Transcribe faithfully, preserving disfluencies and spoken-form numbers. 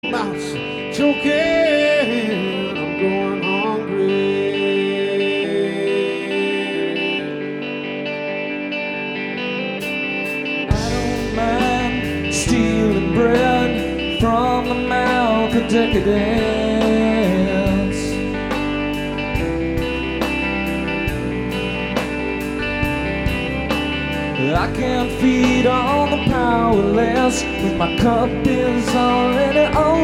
mouth's choking, I'm going hungry. I don't mind stealing bread from the mouth of decadence. I can't feed on the powerless when my cup is already